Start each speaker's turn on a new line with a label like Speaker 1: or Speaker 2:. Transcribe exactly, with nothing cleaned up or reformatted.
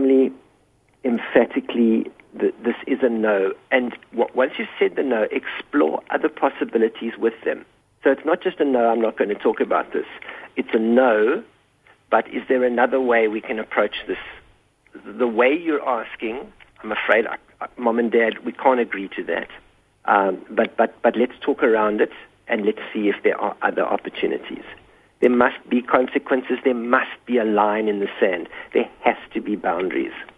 Speaker 1: family emphatically that this is a no. And w- once you've said the no, explore other possibilities with them. So it's not just a no, I'm not going to talk about this. It's a no, but is there another way we can approach this? The way you're asking, I'm afraid, I, I, Mom and Dad, we can't agree to that. Um, but, but, but let's talk around it, and let's see if there are other opportunities. There must be consequences. There must be a line in the sand. There has to be boundaries.